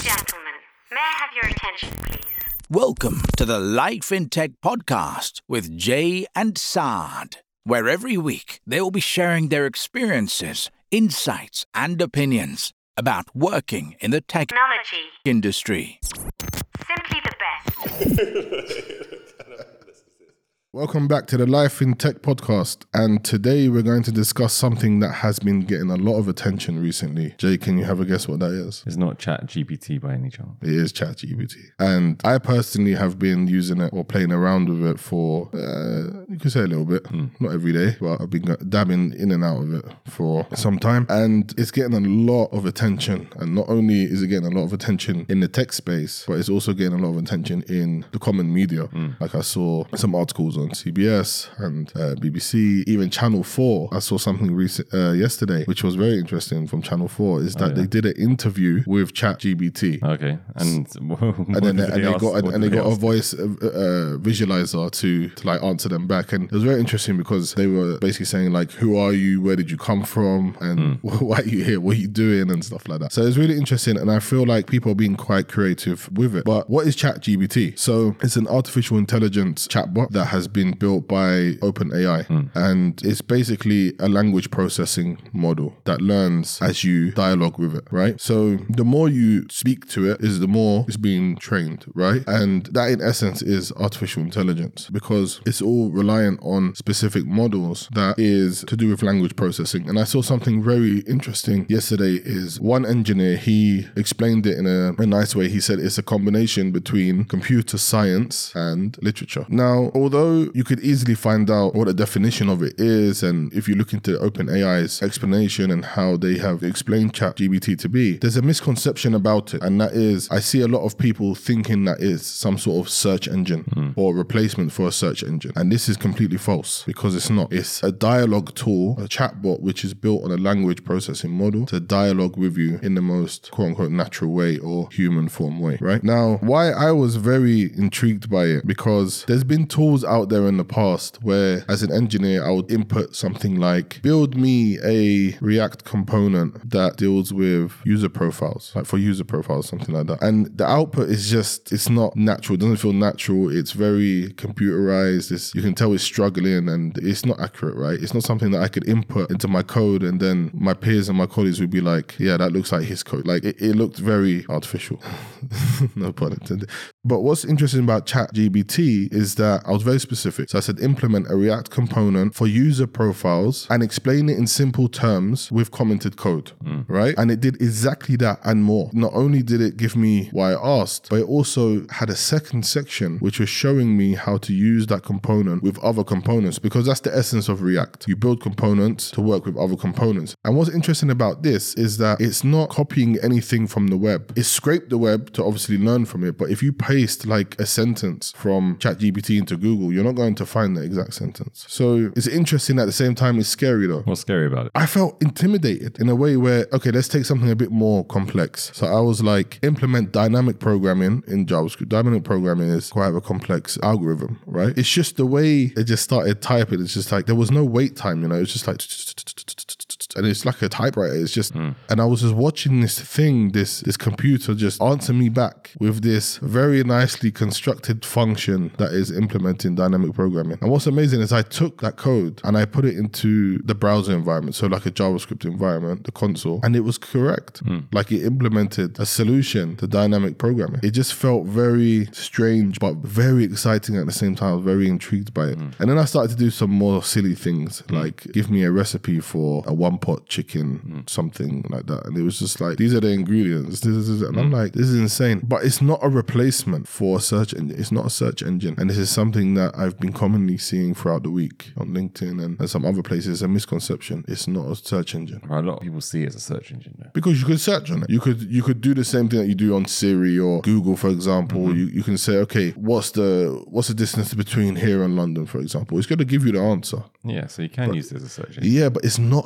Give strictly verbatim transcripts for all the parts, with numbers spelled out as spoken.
gentlemen, may I have your attention, please? Welcome to the Life in Tech podcast with Jay and Saad, where every week they will be sharing their experiences, insights, and opinions about working in the technology industry. Simply the best. Welcome back to the Life in Tech podcast, and today we're going to discuss something that has been getting a lot of attention recently. Jay, can you have a guess what that is? It's not ChatGPT by any chance. It is ChatGPT, and I personally have been using it or playing around with it for, uh, you could say a little bit, mm. not every day, but I've been dabbing in and out of it for some time, and it's getting a lot of attention. And not only is it getting a lot of attention in the tech space, but it's also getting a lot of attention in the common media. Mm. Like I saw some articles on C B S and uh, B B C, even Channel four. I saw something recent uh, yesterday, which was very interesting from Channel four, is that oh, yeah. they did an interview with ChatGPT. Okay, and and then they, and they got and, and they got a voice uh, uh, visualizer to to like answer them back, and it was very interesting because they were basically saying like, "Who are you? Where did you come from? And mm. why are you here? What are you doing?" and stuff like that. So it's really interesting, and I feel like people are being quite creative with it. But what is ChatGPT? So it's an artificial intelligence chatbot that has been built by OpenAI, mm. and it's basically a language processing model that learns as you dialogue with it, right? So the more you speak to it is the more it's being trained, right? And that in essence is artificial intelligence, because it's all reliant on specific models that is to do with language processing. And I saw something very interesting yesterday. Is one engineer, he explained it in a, a nice way. He said it's a combination between computer science and literature. Now, although you could easily find out what the definition of it is, and if you look into OpenAI's explanation and how they have explained ChatGPT to be, there's a misconception about it, and that is I see a lot of people thinking that it's some sort of search engine mm. or replacement for a search engine, and this is completely false, because it's not. It's a dialogue tool, a chatbot, which is built on a language processing model to dialogue with you in the most quote-unquote natural way or human form way, right? Now, why I was very intrigued by it, because there's been tools out there in the past where as an engineer I would input something like, build me a React component that deals with user profiles, like for user profiles, something like that, and the output is just, it's not natural, it doesn't feel natural, it's very computerized, it's, you can tell it's struggling, and it's not accurate, right? It's not something that I could input into my code and then my peers and my colleagues would be like, yeah, that looks like his code. Like it, it looked very artificial. No pun intended. But what's interesting about ChatGPT is that I was very specific. So I said implement a React component for user profiles and explain it in simple terms with commented code, mm. right? And it did exactly that and more. Not only did it give me what I asked, but it also had a second section which was showing me how to use that component with other components, because that's the essence of React. You build components to work with other components. And what's interesting about this is that it's not copying anything from the web. It scraped the web to obviously learn from it, but if you paste like a sentence from ChatGPT into Google, you're not going to find the exact sentence. So it's interesting, at the same time it's scary though. What's scary about it? I felt intimidated in a way where, okay, let's take something a bit more complex. So I was like, implement dynamic programming in JavaScript. Dynamic programming is quite a complex algorithm, right? It's just the way it just started typing. It's just like, there was no wait time, you know, it's just like, and it's like a typewriter. It's just, mm. and I was just watching this thing, this this computer just answer me back with this very nicely constructed function that is implementing dynamic programming. And what's amazing is I took that code and I put it into the browser environment, so like a JavaScript environment, the console, and it was correct. Mm. Like it implemented a solution to dynamic programming. It just felt very strange, but very exciting at the same time. I was very intrigued by it. Mm. And then I started to do some more silly things, mm. like give me a recipe for a one pot chicken, mm. something like that. And it was just like, these are the ingredients. This is, and mm. I'm like, this is insane. But it's not a replacement for a search engine. It's not a search engine. And this is something that I've been commonly seeing throughout the week on LinkedIn and, and some other places. A misconception. It's not a search engine. A lot of people see it as a search engine though. Because you could search on it. You could you could do the same thing that you do on Siri or Google, for example. Mm-hmm. You, you can say, okay, what's the what's the distance between here and London, for example? It's going to give you the answer. Yeah, so you can but, use it as a search engine. Yeah, but it's not a search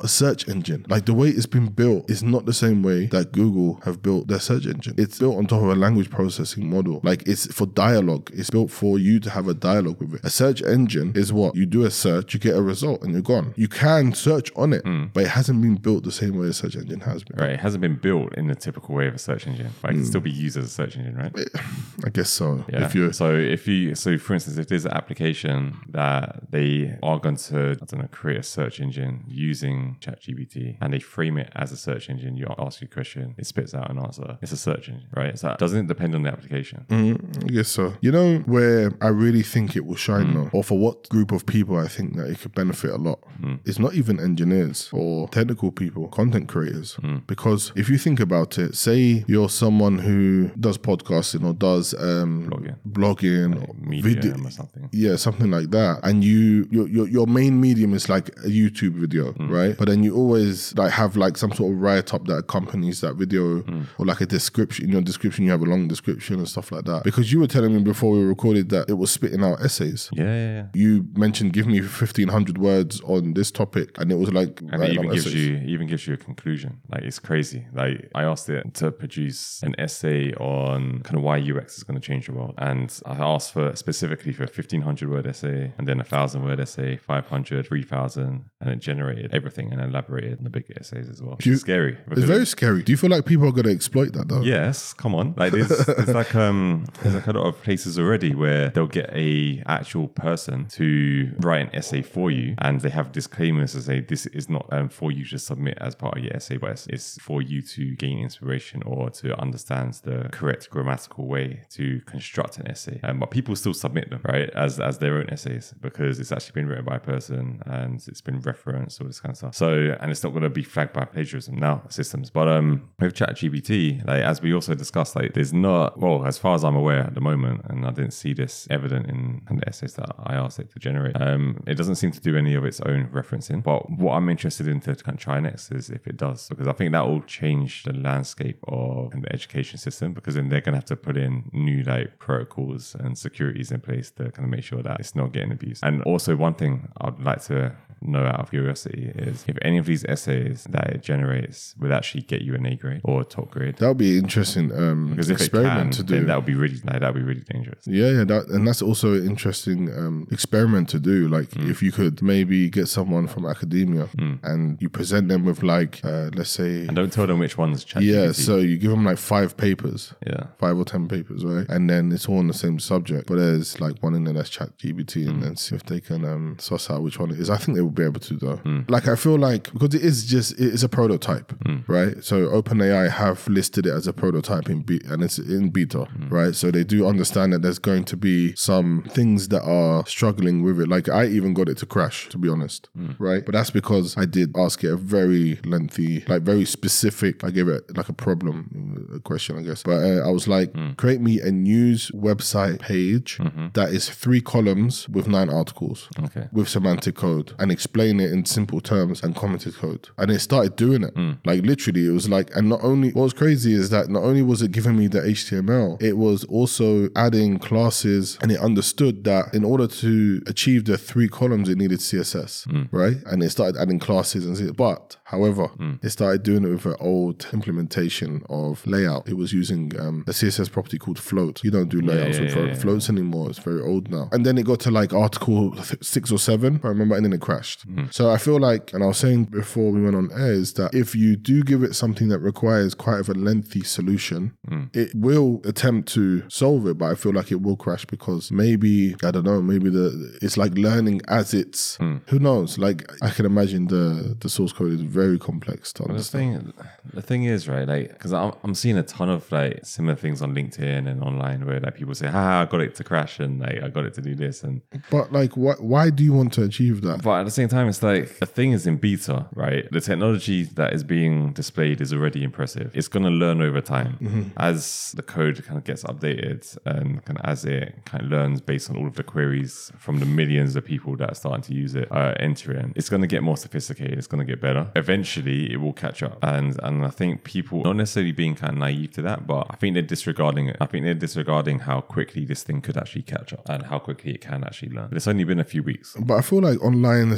search engine. Like the way it's been built is not the same way that Google have built their search engine. It's built on top of a language processing model. Like it's for dialogue. It's built for you to have a dialogue with it. A search engine is what? You do a search, you get a result, and you're gone. You can search on it, mm. but it hasn't been built the same way a search engine has been. Right, it hasn't been built in the typical way of a search engine. But it can mm. still be used as a search engine, right? I guess so. Yeah. If you're so if you so for instance, if there's an application that they are going to I don't know create a search engine using ChatGPT and they frame it as a search engine, you ask a question, it spits out an answer. It's a search engine, right? So doesn't it depend on the application? Mm, I guess so. You know where I really think it will shine mm. though, or for what group of people I think that it could benefit a lot. Mm. It's not even engineers or technical people, content creators. Mm. Because if you think about it, say you're someone who does podcasting or does um, blogging, blogging like or medium video, or something. Yeah, something like that. And you, your, your, your main medium is like a YouTube video, mm. right? But then you always like have like some sort of write up that accompanies that video mm. or like a description. In your description, you have a long description and stuff like that. Because you were telling me before we recorded that it was spitting out essays. Yeah, yeah, yeah. You mentioned give me fifteen hundred words on this topic, and it was like, and it even gives essays. you even gives you a conclusion. Like it's crazy. Like I asked it to produce an essay on kind of why U X is going to change the world, and I asked for specifically for a fifteen hundred word essay, and then a thousand word essay, five hundred, three thousand, and it generated everything and elaborated on the big essays as well. You, it's scary. It's very scary. Do you feel like people are going to exploit that though? Yes, come on. Like there's, there's like um there's like a lot of places already where they'll get a actual person to write an essay for you, and they have disclaimers to say this is not um, for you to submit as part of your essay, but it's, it's for you to gain inspiration or to understand the correct grammatical way to construct an essay. Um, but people still submit them, right, as as their own essays because it's actually been written by a person and it's been referenced, all this kind of stuff. So, and it's not going to be flagged by plagiarism now systems. But um, with ChatGPT, like as we also discussed, like there's not, well, as far as I'm aware at the moment, and I didn't see this evident in, in the essays that I asked it to generate. Um, it doesn't seem to do any of its own referencing. But what I'm interested in to kind of try next is if it does, because I think that will change the landscape of the education system, because then they're going to have to put in new like protocols and securities in place to kind of make sure that it's not getting abused. And also one thing I'd like to know out of curiosity is if any of these essays that it generates would actually get you an A grade or a top grade. That would be interesting um, because if experiment it can, to do. Then that would be really like, that would be really dangerous. Yeah, yeah, that, and that's also an interesting um, experiment to do. Like mm. if you could maybe get someone from academia mm. and you present them with like uh, let's say, and don't tell them which one's ChatGPT. Yeah, so you give them like five papers, yeah, five or ten papers, right? And then it's all on the same subject, but there's like one in there that's ChatGPT, mm. and then see if they can um, suss out which one it is. I think they will be able to though. Mm. Like I feel like because it is just it is a prototype, mm. right? So OpenAI have listed it as a prototype in be- and it's in beta, mm. right? So they do understand that there's going to be some things that are struggling with it. Like I even got it to crash, to be honest, mm. right? But that's because I did ask it a very lengthy, like very specific. I gave it like a problem, a question, I guess. But uh, I was like, mm. create me a news website page mm-hmm. that is three columns with nine articles, okay, with semantic code, and explain it in simple terms and commented code. And it started doing it. Mm. Like literally, it was like, and not only, what was crazy is that not only was it giving me the H T M L, it was also adding classes, and it understood that in order to achieve the three columns, it needed C S S, mm. right? And it started adding classes and but however, mm. it started doing it with an old implementation of layout. It was using um, a C S S property called Float. You don't do layouts yeah, yeah, with yeah, yeah, floats yeah. anymore. It's very old now. And then it got to like article six or seven, if I remember, and then it crashed. Mm. So I feel like, and I was saying before we went on air, is that if you do give it something that requires quite of a lengthy solution, mm. it will attempt to solve it, but I feel like it will crash because maybe, I don't know, maybe the it's like learning as it's, mm. who knows? Like I can imagine the, the source code is very complex to understand. The thing, the thing is, right, like, because I'm, I'm seeing a ton of like similar things on LinkedIn and online where like people say, ah, I got it to crash and like I got it to do this. And but like, what? Why do you want to achieve that? But at the same time, it's like the thing is in beta, right? The technology that is being displayed is already impressive. It's going to learn over time mm-hmm. as the code kind of gets updated and kind of as it kind of learns based on all of the queries from the millions of people that are starting to use it, uh, entering. It's going to get more sophisticated. It's going to get better. Eventually, it will catch up. And and I think people, not necessarily being kind of naive to that, but I think they're disregarding it. I think they're disregarding how quickly this thing could actually catch up and how quickly it can actually learn. But it's only been a few weeks. But I feel like online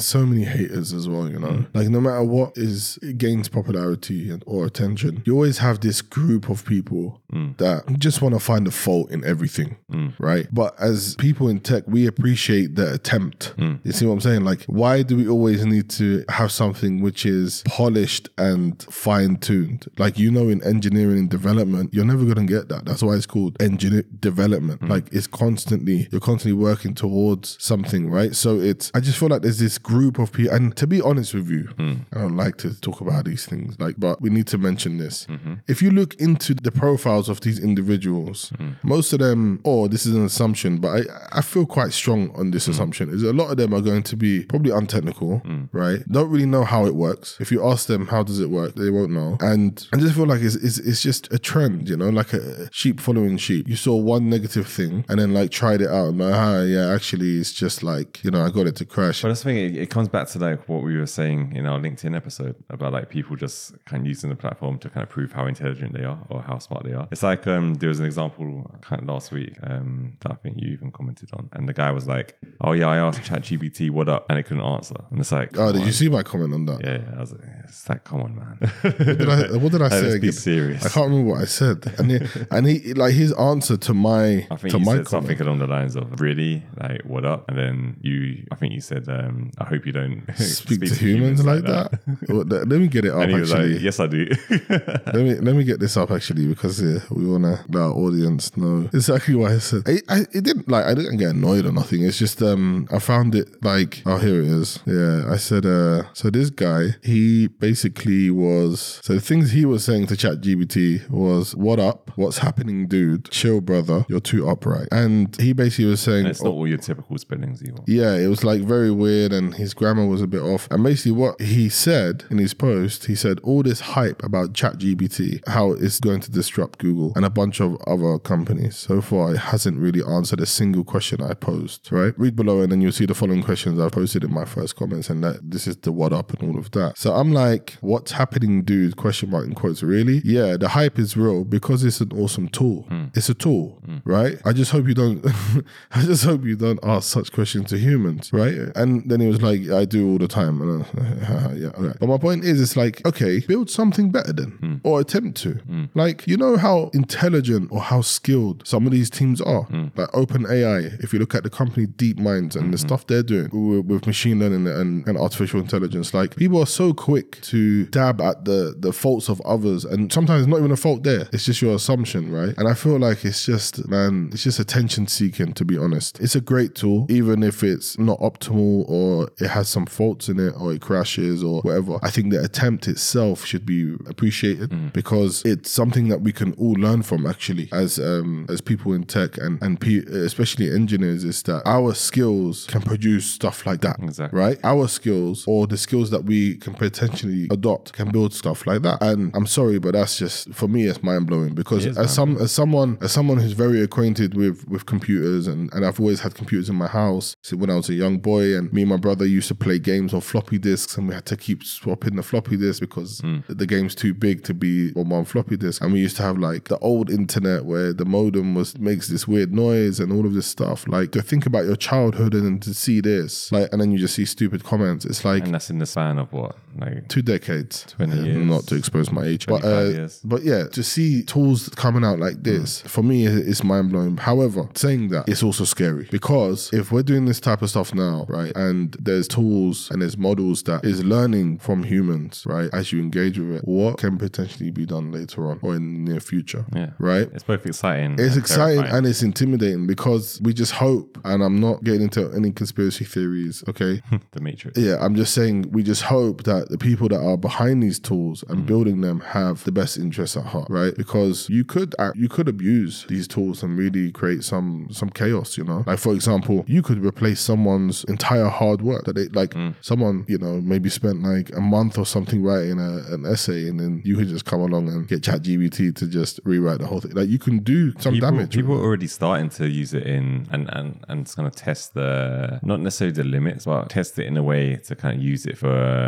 there's so many haters as well, you know. Mm. Like no matter what is gains popularity and, or attention, you always have this group of people mm. that just want to find a fault in everything, mm. right? But as people in tech, we appreciate the attempt. Mm. You see what I'm saying? Like, why do we always need to have something which is polished and fine-tuned? Like, you know, in engineering and development, you're never going to get that. That's why it's called engineer development. Mm. Like, it's constantly, you're constantly working towards something, right? So it's, I just feel like there's this group of people, and to be honest with you, mm. I don't like to talk about these things, like, but we need to mention this. Mm-hmm. If you look into the profiles of these individuals, mm. most of them, or this is an assumption, but I, I feel quite strong on this mm. assumption, is a lot of them are going to be probably untechnical, mm. right? Don't really know how it works. If you ask them how does it work, they won't know. And I just feel like it's, it's, it's just a trend, you know, like a sheep following sheep. You saw one negative thing and then like tried it out and like, ah, yeah, actually it's just like, you know, I got it to crash. But that's the thing, it, it comes back to like what we were saying in our LinkedIn episode about like people just kind of using the platform to kind of prove how intelligent they are or how smart they are. It's like um, there was an example kind of last week um, that I think you even commented on, and the guy was like, "Oh yeah, I asked ChatGPT what up," and it couldn't answer. And it's like, oh, did on. you see my comment on that? Yeah, yeah I was like, it's like, come on, man. what did I, what did I say? Let's again? be serious. I can't remember what I said. And he, and he like his answer to my I think to you my said comment. something along the lines of, "Really, like what up?" And then you, I think you said, um, "I hope you don't speak, speak to, to humans, humans like that." that. Let me get it up. And he actually, was like, "Yes, I do." let me let me get this up actually because yeah, we wanna let our audience know exactly what I said. I, I it didn't like I didn't get annoyed or nothing. It's just um I found it like oh here it is. Yeah, I said uh so this guy he basically was so the things he was saying to ChatGPT was what up, what's happening, dude, chill brother, you're too upright, and he basically was saying and it's not all your typical spellings either. Yeah, it was like very weird and his grammar was a bit off. And basically what he said in his post, he said all this hype about ChatGPT, how it's going to disrupt Google and a bunch of other companies. So far, it hasn't really answered a single question I posed, right? Read below and then you'll see the following questions I posted in my first comments, and that this is the what up and all of that. So I'm like, what's happening, dude? Question mark in quotes, really? Yeah, the hype is real because it's an awesome tool. Mm. It's a tool, mm. right? I just hope you don't, I just hope you don't ask such questions to humans, right? And then he was like, I do all the time. And I, yeah, okay. But my point is, it's like, okay, build something better then, mm. or attempt to. Mm. Like, you know how intelligent or how skilled some of these teams are? Mm. Like OpenAI, if you look at the company DeepMind and mm-hmm. the stuff they're doing with, with machine learning and, and artificial intelligence, like people are so quick to dab at the, the faults of others, and sometimes not even a fault there. It's just your assumption, right? And I feel like it's just, man, it's just attention seeking, to be honest. It's a great tool, even if it's not optimal or it has some faults in it or it crashes or whatever. I think the attempt itself should be appreciated mm. because it's something that we can all learn from actually as um, as people in tech and, and pe- especially engineers, is that our skills can produce stuff like that, exactly. right? Our skills or the skills that we can potentially adopt can build stuff like that. And I'm sorry, but that's just, for me, it's mind-blowing because as some as someone as someone who's very acquainted with, with computers, and, and I've always had computers in my house so when I was a young boy, and me and my brother used to play games on floppy disks, and we had to keep swapping the floppy disk because mm. the game's too big to be on one floppy disk. And we used to have like the old internet where the modem was makes this weird noise and all of this stuff. Like, to think about your childhood and to see this, like, and then you just see stupid comments. It's like, and that's in the span of what, like two decades, twenty years, not to expose my age, but uh, years. But yeah, to see tools coming out like this, mm. for me, it's mind blowing. However, saying that, it's also scary because if we're doing this type of stuff now, right, and there's tools and there's models that is learning from humans, right, as you engage with it, what can potentially be done later on or in the near future? Yeah, right. It's both exciting. It's and exciting terrifying. And it's intimidating because we just hope, and I'm not getting into any conspiracy theories, okay? The Matrix. Yeah, I'm just saying we just hope that the people that are behind these tools and mm. building them have the best interests at heart, right? Because you could act, you could abuse these tools and really create some some chaos, you know? Like, for example, you could replace someone's entire hard work that they, like, mm. someone, you know, maybe spent like a month or something writing a, an essay, and then you could just come along and get ChatGPT to just rewrite the whole thing. Like, you can do some people, damage. People are already starting to use it in and, and, and kind of test the, not necessarily the limits, but test it in a way to kind of use it for, I guess,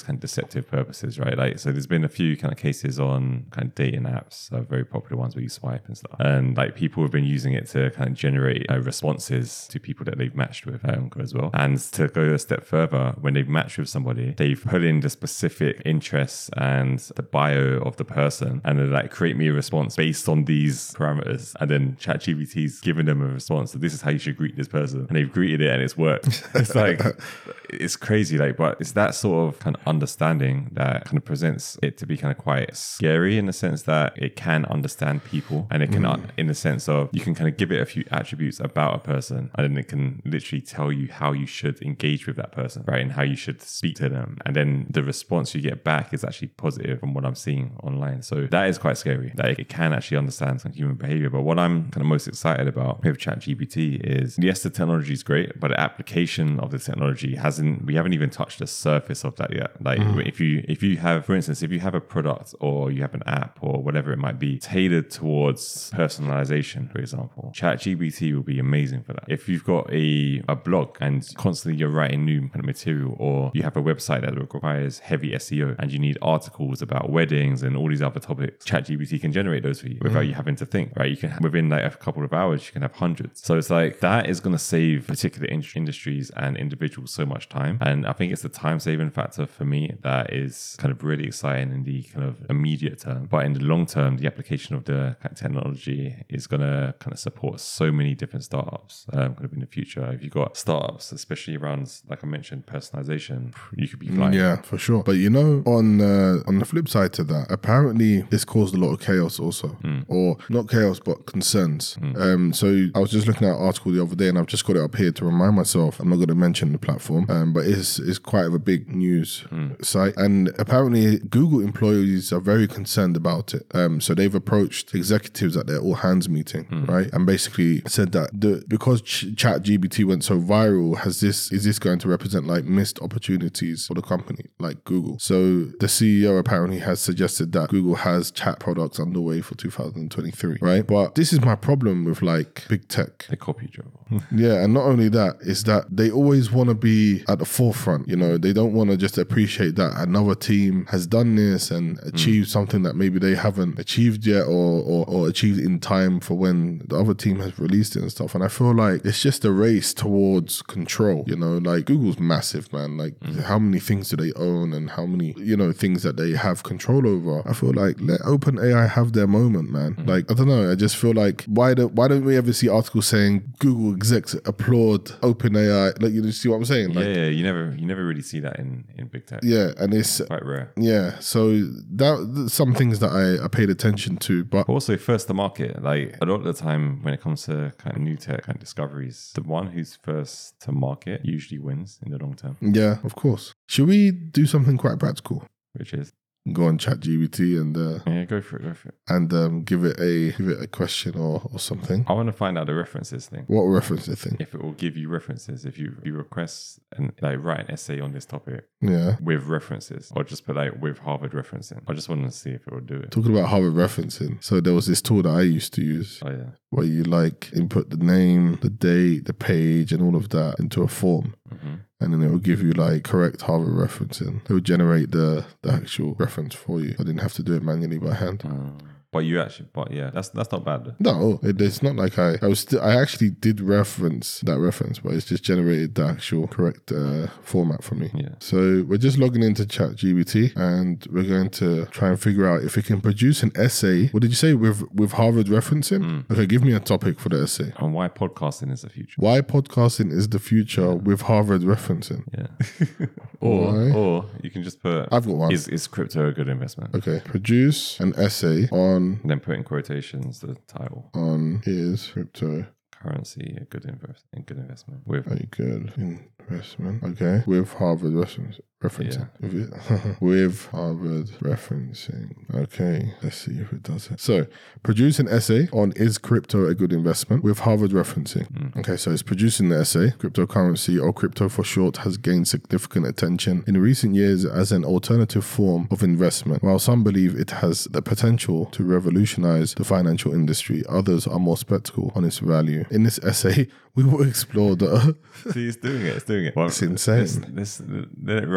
kind of deceptive purposes, right? Like, so there's been a few kind of cases on kind of dating apps, uh, very popular ones where you swipe and stuff. And like people have been using it to kind of generate uh, responses to people that they've matched with um, as well. And to go a step further, when they've matched with somebody, they've put in the specific interests and the bio of the person, and then like create me a response based on these parameters. And then ChatGPT's given them a response. So this is how you should greet this person. And they've greeted it and it's worked. It's like, it's crazy. Like, but it's that sort of kind of understanding that kind of presents it to be kind of quite scary in the sense that it can understand people, and it can, mm. in the sense of you can kind of give it a few attributes about a person, and then it can literally tell you how you should engage with that person, right? And how you should speak to them. And then the response you get back is actually positive from what I'm seeing online. So that is quite scary, that it can actually understand some human behavior. But what I'm kind of most excited about with ChatGPT is, yes, the technology is great, but the application of the technology hasn't, we haven't even touched the surface of that yet. Like mm. if you, if you have, for instance, if you have a product or you have an app or whatever it might be tailored towards personalization, for example, ChatGPT will be amazing for that. If you've got a, a blog and constantly you're writing new kind of material, or you have a website that requires heavy S E O and you need articles about weddings and all these other topics, ChatGPT can generate those for you without mm. you having to think, right? You can, within like a couple of hours, you can have hundreds. So it's like, that is going to save particular in- industries and individuals so much time. And I think it's the time saving factor for me that is kind of really exciting in the kind of immediate term. But in the long term, the application of the kind of technology is going to kind of support so many different startups um, kind of in the future. If you've got startups, especially around, like I mentioned, personalization, you could be flying. Yeah, for sure. But you know, on uh, on the flip side to that, apparently this caused a lot of chaos also. Mm. Or not chaos, but concerns. Mm. Um, so I was just looking at an article the other day, and I've just got it up here to remind myself. I'm not going to mention the platform, um, but it's, it's quite of a big news mm. site. And apparently Google employees are very concerned about it. Um, so they've approached executives at their all hands meeting, mm. right? And basically said that the because Ch- ChatGPT went so viral, has this is this going to represent like missed opportunities for the company like Google? So the C E O apparently has suggested that Google has chat products underway for two thousand twenty-three, right? But this is my problem with like big tech. They copy Joe. Yeah, and not only that, is that they always want to be at the forefront. You know, they don't want to just appreciate that another team has done this and achieved mm. something that maybe they haven't achieved yet, or, or or achieved in time for when the other team has released it and stuff. And I feel like it's just a race towards control. You know, like Google's massive, man. Like mm. how many things do they own, and how many, you know, things that they have control over. I feel like let OpenAI have their moment, man. Mm. Like, I don't know. I just feel like why don't why don't we ever see articles saying Google execs applaud OpenAI? Like, you see what I'm saying? Like, yeah, yeah, you never you never really see that in, in big tech. Yeah, and it's quite rare. Yeah, so that some things that I, I paid attention to, but also first to market. Like a lot of the time when it comes to kind of new tech kind of discoveries, the one who's first to market usually wins in the long term. Yeah, of course. Should we do something quite practical? Which is? Go on ChatGPT and uh, yeah, go for it, go for it, and um, give it a give it a question or, or something. I want to find out the references thing. What references thing? If it will give you references, if you you request and like write an essay on this topic, yeah, with references, or just put like with Harvard referencing. I just want to see if it will do it. Talking about Harvard referencing, so there was this tool that I used to use. Oh yeah, where you like input the name, the date, the page, and all of that into a form. Mm-hmm. And then it will give you like correct Harvard referencing. It will generate the, the actual reference for you. I didn't have to do it manually by hand. Mm. But you actually, but yeah, that's that's not bad though. No, it, it's not like I, I was still, I actually did reference that reference, but it's just generated the actual correct uh, format for me. Yeah. So we're just logging into ChatGPT and we're going to try and figure out if it can produce an essay. What did you say with, with Harvard referencing? Mm. Okay, give me a topic for the essay. And why podcasting is the future. Why podcasting is the future yeah. with Harvard referencing. Yeah. or, why? or you can just put, I've got one. Is, is crypto a good investment? Okay. Produce an essay on and then put in quotations the title. On is crypto currency a good invest a good investment with a good investment. Okay. With Harvard reference referencing. Yeah. With, it. With Harvard referencing. Okay. Let's see if it does it. So produce an essay on is crypto a good investment with Harvard referencing. Mm. Okay, so it's producing the essay. Cryptocurrency, or crypto for short, has gained significant attention in recent years as an alternative form of investment. While some believe it has the potential to revolutionize the financial industry, others are more skeptical on its value. In this essay, we will explore the... See, it's doing it. It's doing it. Well, it's insane. This, this, let it run.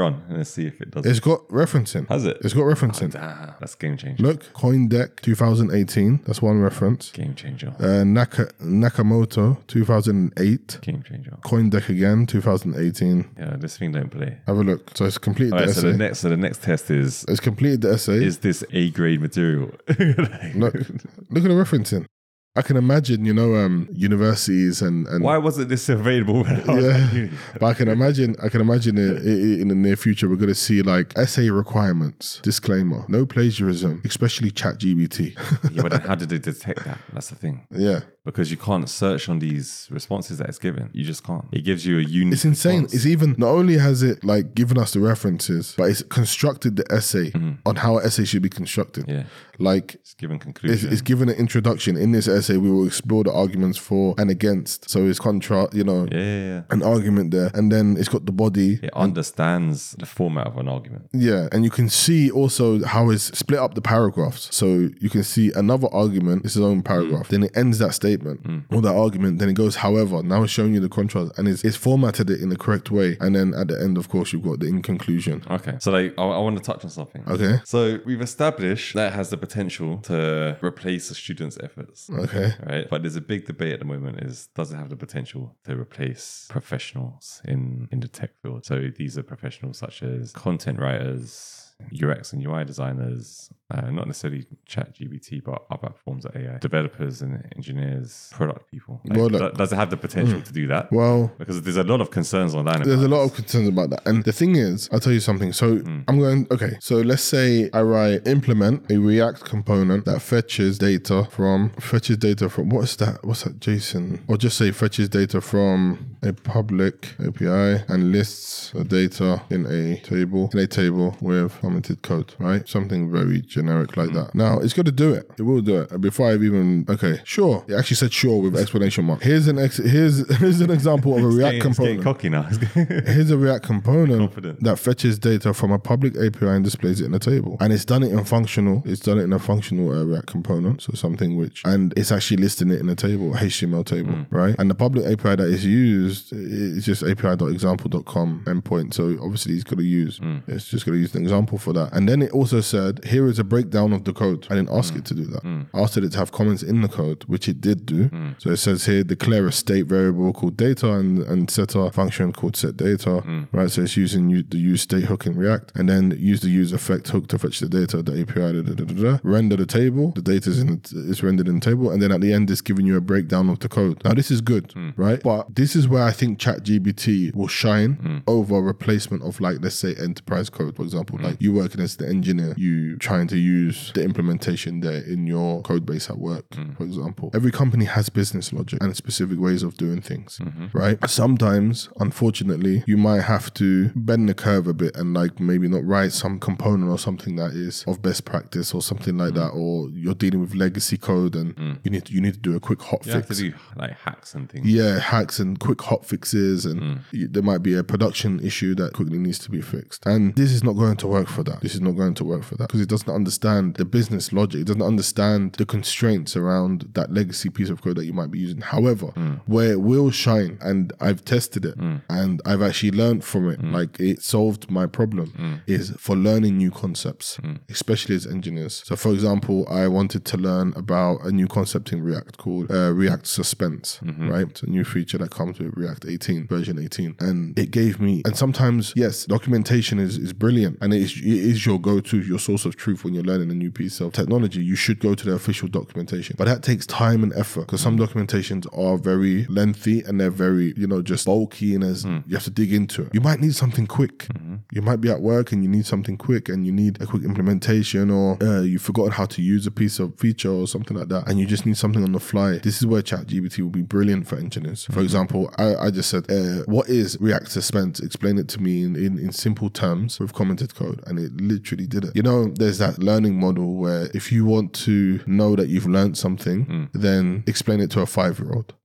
on and let's see if it does. It's got referencing. Has it? It's got referencing. Oh, damn. That's game changer. Look, CoinDeck twenty eighteen. That's one reference. Game changer. Uh, Naka, Nakamoto two thousand eight. Game changer. CoinDeck again two thousand eighteen. Yeah, this thing don't play. Have a look. So it's completed All the right, essay. so the next, so the next test is: it's completed the essay. is this A grade material? Look, look at the referencing. I can imagine, you know, um, universities and, and Why wasn't this available when I was yeah, at uni? but I can imagine, I can imagine it, it, in the near future we're going to see like essay requirements, disclaimer, no plagiarism, especially ChatGPT. Yeah, but then how did they detect that? That's the thing. Yeah, Because you can't search on these responses that it's given. You just can't. It gives you a unique. it's insane. response. It's even not only has it like given us the references, but it's constructed the essay on how an essay should be constructed. Yeah. Like It's given it's, conclusion. it's given an introduction. In this essay, we will explore the arguments for and against. So it's contra, you know, yeah, yeah, yeah. an argument there, and then it's got the body. It understands the format of an argument. Yeah, and you can see also how it's split up the paragraphs. So you can see another argument, it's its own paragraph. Then it ends that statement or that argument. Then it goes, however, now it's showing you the contrast and it's, it's formatted it in the correct way. And then at the end, of course, you've got the in conclusion. Okay. So like, I, I want to touch on something. Okay. So we've established that it has the potential to replace a student's efforts. Okay. Right. But there's a big debate at the moment is, does it have the potential to replace professionals in, in the tech field? So these are professionals such as content writers, U X and U I designers, uh, not necessarily ChatGPT, but other forms of A I, developers and engineers, product people. Like, Well, look- do- does it have the potential to do that? Well, Because there's a lot of concerns online. there's about a lot this. of concerns about that. And the thing is, I'll tell you something. So I'm going, okay, so let's say I write implement a React component that fetches data from, fetches data from, what's that? What's that, JSON? Or just say fetches data from a public A P I and lists the data in a table, in a table with commented code, right? Something very generic like that. Now, it's going to do it. It will do it. And before I've even, okay, sure. It actually said sure with explanation mark. Here's an ex, here's, here's an example of a It's React getting, it's getting component. cocky now. It's getting- Here's a React component Confident. that fetches data from a public A P I and displays it in a table. And it's done it in functional. It's done it in a functional uh, React component. So something which, and it's actually listing it in a table, H T M L table, Mm. right? And the public A P I that is used is just A P I dot example dot com endpoint. So obviously he's going to use, Mm. it's just going to use an example for that. And then it also said, here is a breakdown of the code. I didn't ask Mm. it to do that. I asked it to have comments in the code, which it did do. Mm. So it says here, declare a state variable called data and, and set a function called set data, Mm. right? So it's using u- the use state hook in React and then use the use effect hook to fetch the data, the A P I, da, da, da, da, da. Render the table, the data is in is rendered in the table. And then at the end, it's giving you a breakdown of the code. Now, this is good, right? But this is where I think ChatGPT will shine over replacement of like, let's say enterprise code, for example, like you working as the engineer, you trying to use the implementation there in your code base at work, for example. Every company has business logic and specific ways of doing things, right? Sometimes, unfortunately, you might have to bend the curve a bit and like maybe not write some component or something that is of best practice or something like that, or you're dealing with legacy code and you need to, you need to do a quick hot You have to fix. do like hacks and things. Yeah, hacks and quick hot fixes, and you, there might be a production issue that quickly needs to be fixed. And this is not going to work for that. This is not going to work for that because it doesn't understand the business logic. It doesn't understand the constraints around that legacy piece of code that you might be using. However, where it will shine, and I've tested it and I've actually learned from it, like it solved my problem, is for learning new concepts, especially as engineers. So for example, I wanted to learn about a new concept in React called uh, React Suspense, right? It's a new feature that comes with React eighteen, version eighteen. And it gave me, and sometimes, yes, documentation is, is brilliant and it is, it is your go-to, your source of truth when you're learning a new piece of technology. You should go to the official documentation. But that takes time and effort because some documentations are very lengthy and they're very, you know, just bulky and as you have to dig into it. You might need something quick. You might be at work and you need something quick and you need a quick implementation, or uh, you've forgotten how to use a piece of feature or something like that, and you just need something on the fly. This is where ChatGPT will be brilliant for engineers. For example, I, I just said, uh, what is React Suspense? Explain it to me in, in, in simple terms with commented code, and it literally did it. You know, there's that learning model where if you want to know that you've learned something, then explain it to a five-year-old.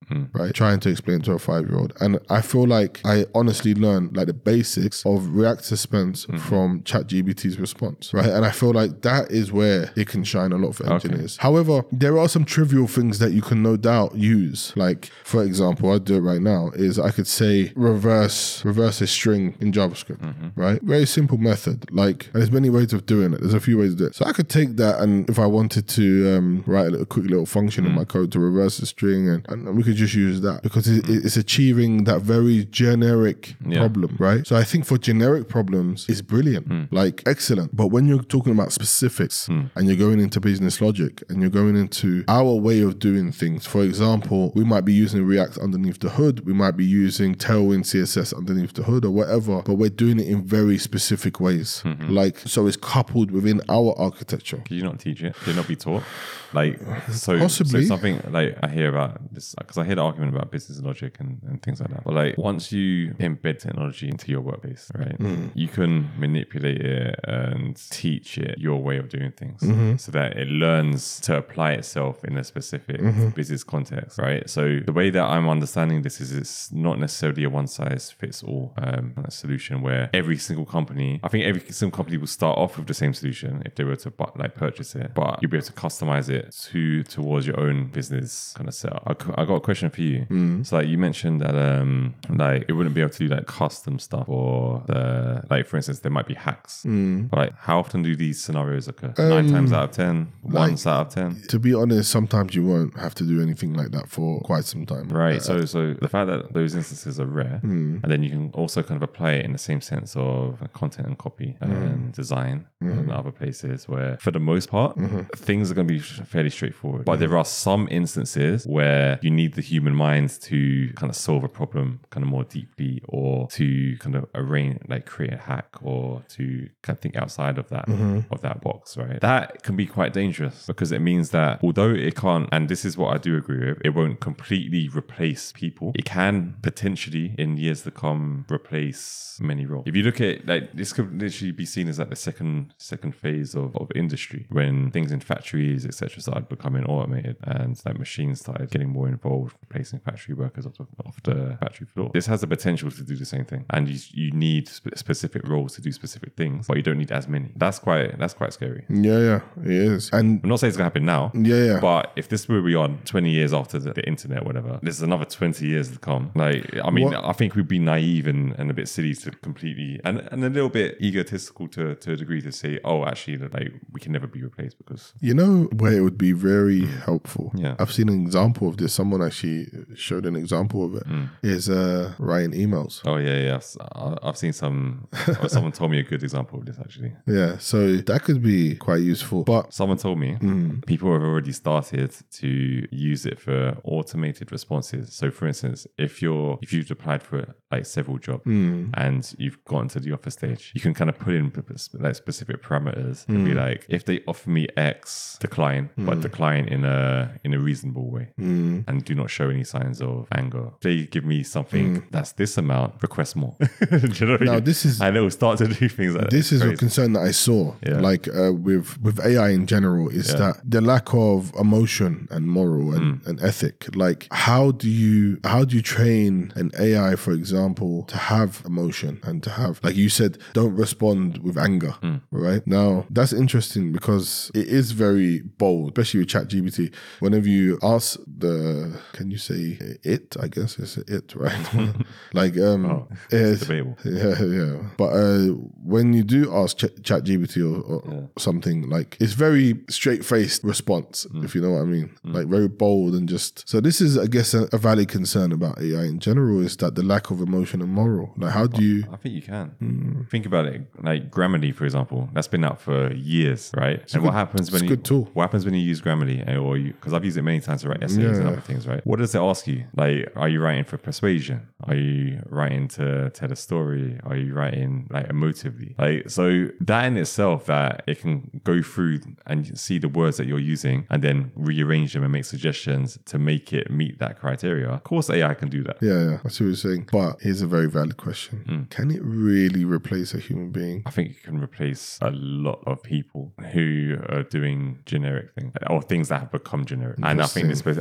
mm. right? Trying to explain to a five-year-old. And I feel like I honestly learned like the basics of React suspense mm-hmm. from ChatGPT's response, right? And I feel like that is where it can shine a lot for engineers. Okay. However, there are some trivial things that you can no doubt use. Like, for example, I'll do it right now, is I could say reverse, reverse a string in JavaScript, mm-hmm. right? Very simple method. Like, and there's many ways of doing it. There's a few ways to do it. So I could take that, and if I wanted to um, write a little, quick little function mm. in my code to reverse the string, and, and we could just use that because it, it's achieving that very generic yeah. problem, right? So I think for generic problems, it's brilliant, mm. like excellent. But when you're talking about specifics mm. and you're going into business logic and you're going into our way of doing things, for example, we might be using React underneath the hood, we might be using Tailwind C S S underneath the hood or whatever, but we're doing it in very specific ways. Mm-hmm. Like, so it's coupled within our architecture. Can you not teach it? Can it not be taught? Like, so, Possibly. so something like I hear about this, because I hear the argument about business logic and, and things like that. But like, once you embed technology into your workplace, right, mm. you can manipulate it and teach it your way of doing things mm-hmm. so that it learns to apply itself in a specific mm-hmm. business context, right? So the way that I'm understanding this is it's not necessarily a one size fits all um, solution where every single company, I think every single company will start off with the same solution if they were to like purchase it, but you'll be able to customize it to towards your own business kind of setup. I, I got a question for you. Mm. So like you mentioned that um like it wouldn't be able to do like custom stuff or the like for instance there might be hacks. Mm. But like how often do these scenarios occur? Um, Nine times out of ten, like, once out of ten. To be honest, sometimes you won't have to do anything like that for quite some time. Right. Uh, so so the fact that those instances are rare, mm. and then you can also kind of apply it in the same sense of content and copy mm. and design mm. and other places where for the most part mm-hmm. things are going to be fairly straightforward. But there are some instances where you need the human mind to kind of solve a problem kind of more deeply, or to kind of arrange, like create a hack, or to kind of think outside of that mm-hmm. of that box, right? That can be quite dangerous because it means that although it can't, and this is what I do agree with, it won't completely replace people. It can potentially in years to come replace many roles. If you look at like this could literally be seen as like the second second phase of, of industry when things in factories, et cetera started becoming automated and like machines started getting more involved, replacing factory workers off the, off the factory floor. This has the potential to do the same thing, and you you need sp- specific roles to do specific things, but you don't need as many. That's quite that's quite scary. Yeah, yeah, it is. And I'm not saying it's gonna happen now. Yeah, yeah. But if this were we on twenty years after the, the internet, whatever, there's another twenty years to come. Like, I mean, what? I think we'd be naive and, and a bit silly to completely and, and a little bit egotistical to, to a degree to say, oh, actually, like we can never be replaced because you know where it would be very helpful. Yeah, I've seen an example of this. Someone actually showed an example of it. Mm. Is uh, writing emails. Oh yeah, yeah. I've, I've seen some. Or someone told me a good example of this actually. Yeah, so that could be quite useful. But someone told me mm. people have already started to use it for automated responses. So, for instance, if you're if you've applied for like several jobs mm. and you've gotten to the offer stage, you can kind of put in like specific parameters and mm. be like, if they offer me X, decline, mm. but decline in a in a reasonable way, mm. and do not show any signs of anger. If they give me something mm. that's this amount, request more. Do you know what I mean? Now this is, and it will start to do things like that. This is a concern that I saw, yeah. like uh, with with A I in general, is yeah. that the lack of emotion and moral and, mm. and ethic. Like, how do you how do you train an A I, for example, to have emotion and to have, like you said, don't respond with anger, mm. right? Now that's interesting because it is very bold, especially with ChatGPT. Whenever you ask the, can you say it? I guess it's it, right? like, um, oh, it's debatable. Yeah, yeah. But uh, when you do ask Ch- ChatGPT or, or yeah. something, like it's very straight-faced response, mm. if you know what I mean. Mm. Like very bold and just. So this is, I guess, a, a valid concern about A I in general is that the lack of emotion and moral. Like, how do you? I think you can mm. think about it. Like Grammarly, for example, that's been out for years, right? It's and good, what happens when it's you? Good tool. What happens when you use Grammarly, or you? Because I've used it many times to write essays yeah. and other things, right? What does it ask you? Like, are you writing for persuasion? Are you writing to tell a story? Are you writing like emotively? Like, so that in itself, that it can go through and see the words that you're using and then rearrange them and make suggestions to make it meet that criteria. Of course, A I can do that. Yeah, yeah. I see what you're saying. But here's a very valid question. Mm. Can it really replace a human being? I think it can replace a lot of people who are doing generic things or things that have become generic. And I think this, I think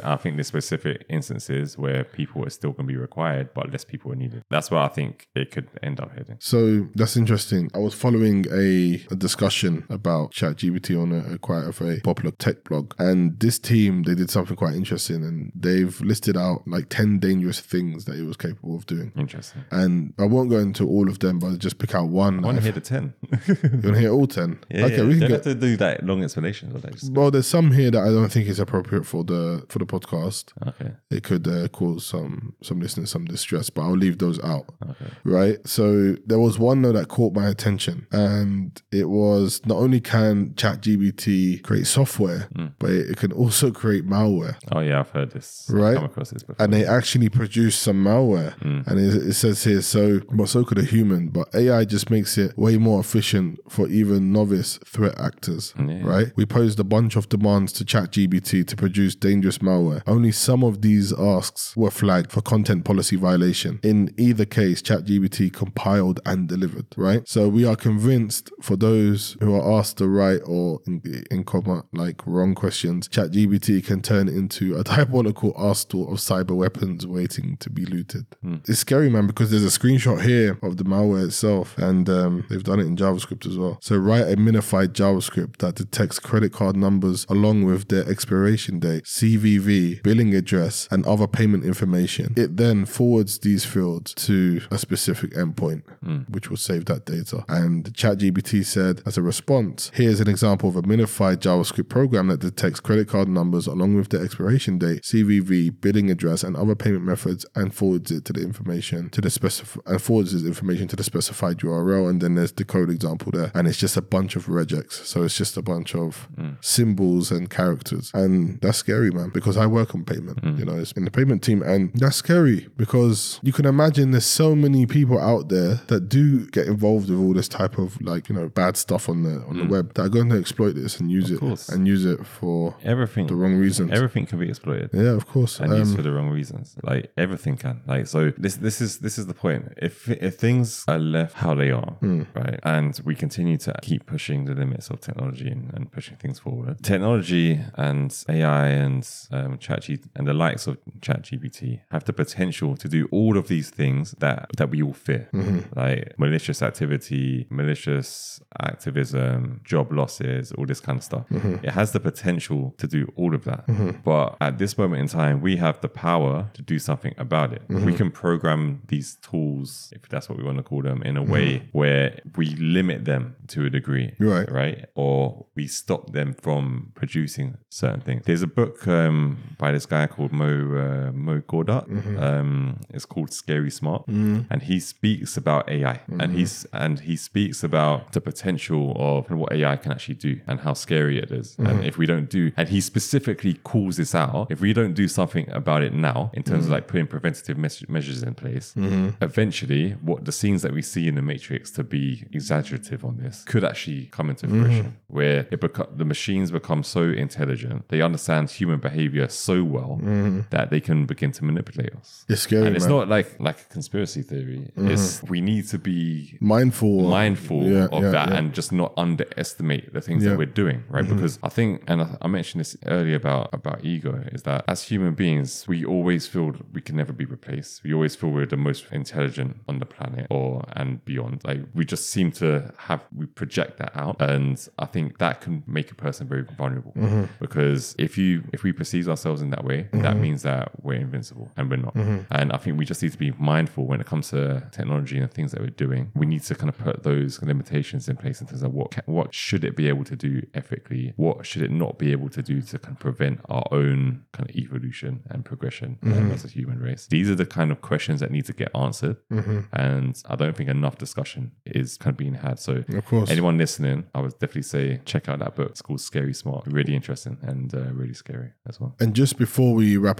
there's specific instances where people are still going to be required, but less people are needed. That's where I think it could end up heading. So that's interesting. I was following a, a discussion about ChatGPT on a, a quite of a popular tech blog, and this team, they did something quite interesting, and they've listed out like ten dangerous things that it was capable of doing. Interesting. And I won't go into all of them, but I'll just pick out one. I want to hear the ten. You want to hear all ten? Yeah, okay, yeah. we can Don't get... have to do that long explanation. Well, there's some here that I don't think is appropriate for the for the podcast. Okay. It could uh, cause some some listeners some distress, but I'll leave those out. Okay. Right. So there was one though that caught my attention, and it was not only can ChatGPT create software, mm. but it, it can also create malware. Oh yeah, I've heard this. Right. I've come across this before. And they actually produce some malware, mm. and it, it says here, so well, so could a human, but A I just makes it way more efficient for even novice threat actors. Yeah. Right. We posed a bunch of demands to ChatGPT to produce dangerous malware. Only some of these asks were flagged for content policy violation. In either case, ChatGPT compiled and delivered, right? So we are convinced for those who are asked the right or in, in comma, like wrong questions, ChatGPT can turn into a diabolical arsenal of cyber weapons waiting to be looted. Mm. It's scary, man, because there's a screenshot here of the malware itself, and um, they've done it in JavaScript as well. So write a minified JavaScript that detects credit card numbers along with their expiration date, C V V, billing address, and other payment information. It then forwards these fields to a specific endpoint, mm. which will save that data. And ChatGPT said, as a response, here's an example of a minified JavaScript program that detects credit card numbers along with their expiration date, C V V, billing address, and other payment methods, and forwards it to the information to the specif- and forwards this information to the specified U R L. And then there's the code example there, and it's just a bunch of regex. So it's just a bunch of mm. symbols and characters, and that's scary, man. Because I work on payment, mm. you know, it's in the payment team, and that's scary because you can imagine there's so many people out there that do get involved with all this type of like you know bad stuff on the on mm. the web that are going to exploit this and use of it course. and use it for everything the wrong reasons. Everything can be exploited. Yeah, of course, and um, used for the wrong reasons. Like everything can. Like so, this this is this is the point. If if things are left how they are, mm. right, and we continue to keep pushing the limits of technology and, and pushing things forward, technology and A I and um, ChatGPT and the likes of ChatGPT have the potential to do all of these things that that we all fear, mm-hmm. like malicious activity, malicious activism, job losses, all this kind of stuff. Mm-hmm. It has the potential to do all of that. Mm-hmm. But at this moment in time, we have the power to do something about it. Mm-hmm. We can program these tools, if that's what we want to call them, in a mm-hmm. way where we limit them to a degree, right? Right? Or we stop them from producing certain things. There's a book um, by this guy called Mo uh, Mo Gawdat. Mm-hmm. Um, it's called Scary Smart, mm-hmm. and he speaks about A I, mm-hmm. and he's and he speaks about the potential of what A I can actually do and how scary it is. Mm-hmm. And if we don't do, and he specifically calls this out, if we don't do something about it now, in terms mm-hmm. of like putting preventative me- measures in place, mm-hmm. eventually, what the scenes that we see in the Matrix to be exaggerative on this could actually come into fruition, mm-hmm. where it beco- the machines become so intelligent, they understand human behavior so well mm-hmm. that they can begin to manipulate us. It's scary, and it's man. not like like a conspiracy theory. Mm-hmm. It's we need to be mindful, mindful yeah, of yeah, that, yeah. and just not underestimate the things yeah. that we're doing, right? Mm-hmm. Because I think, and I, I mentioned this earlier about about ego, is that as human beings, we always feel we can never be replaced. We always feel we're the most intelligent on the planet, or and beyond. Like we just seem to have we project that out, and I think that can make a person very vulnerable. Mm-hmm. Because if you if we perceive ourselves in that way, mm-hmm. that means that we're invincible, and we're not. Mm-hmm. And I think we just need to be mindful when it comes to technology and the things that we're doing. We need to kind of put those limitations in place in terms of what can, what should it be able to do ethically, what should it not be able to do to kind of prevent our own kind of evolution and progression mm-hmm. um, as a human race. These are the kind of questions that need to get answered, mm-hmm. and I don't think enough discussion is kind of being had. So of course, anyone listening, I would definitely say check out that book. It's called Scary Smart. Really interesting and uh, really scary as well. And just before we wrap up,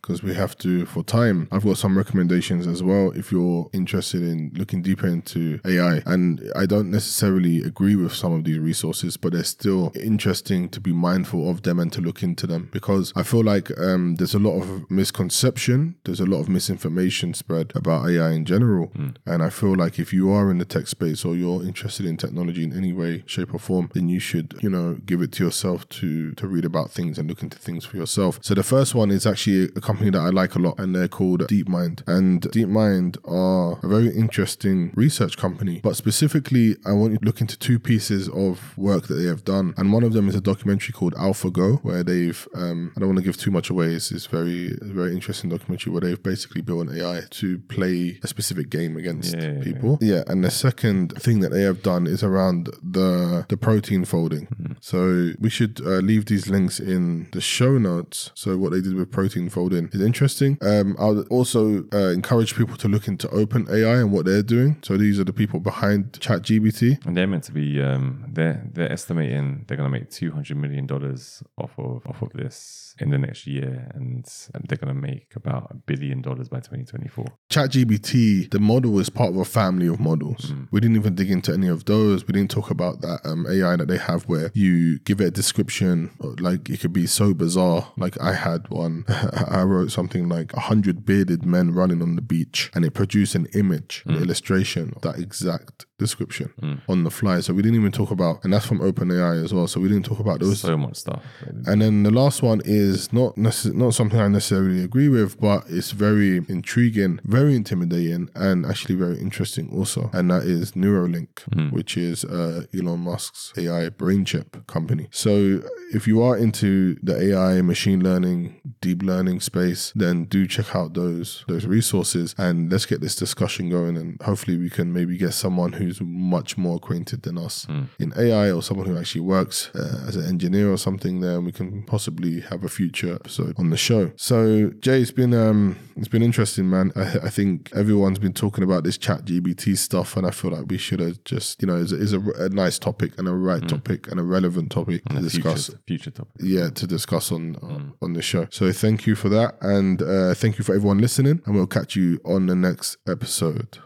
because we have to, for time, I've got some recommendations as well if you're interested in looking deeper into A I. And I don't necessarily agree with some of these resources, but they're still interesting to be mindful of them and to look into them, because I feel like um, there's a lot of misconception, there's a lot of misinformation spread about A I in general. Mm. And I feel like if you are in the tech space or you're interested in technology in any way, shape or form, then you should, you know, give it to yourself to, to read about things and look into things for yourself. So the first one is actually a company that I like a lot, and they're called DeepMind. And DeepMind are a very interesting research company, but specifically I want you to look into two pieces of work that they have done. And one of them is a documentary called AlphaGo, where they've, um, I don't want to give too much away, it's, it's very, a very interesting documentary where they've basically built an A I to play a specific game against yeah, people. Yeah. yeah, and the second thing that they have done is around the, the protein folding. Mm-hmm. So we should uh, leave these links in the show notes. So what they did with protein folding is interesting. Um, I'll also uh, encourage people to look into OpenAI and what they're doing. So these are the people behind ChatGPT. And they're meant to be, um, they're, they're estimating they're going to make two hundred million dollars off of, off of this in the next year. And, and they're going to make about a billion dollars by twenty twenty-four. ChatGPT, the model is part of a family of models. Mm. We didn't even dig into any of those. We didn't talk about that um, A I that they have where you give it a description, like it could be so bizarre. Like I had one, I wrote something like a hundred bearded men running on the beach, and it produced an image, mm. an illustration of that exact description mm. on the fly. So we didn't even talk about, and that's from OpenAI as well. So we didn't talk about those. So much stuff. And then the last one is not necess- not something I necessarily agree with, but it's very intriguing, very intimidating, and actually very interesting also. And that is Neuralink, mm. which is uh, Elon Musk's A I brain chip company. So if you are into the A I, machine learning, deep learning space, then do check out those those resources, and let's get this discussion going. And hopefully we can maybe get someone who's much more acquainted than us mm. in A I, or someone who actually works uh, as an engineer or something there, and we can possibly have a future episode on the show. So Jay, it's been um it's been interesting, man. I, I think everyone's been talking about this ChatGPT stuff, and I feel like we should have just, you know, it's, it's a, a nice topic and a right mm. topic and a relevant topic and to discuss. Future, future topic. Yeah, to discuss on mm. on the show. So thank you for that, and uh, thank you for everyone listening, and we'll catch you on the next episode.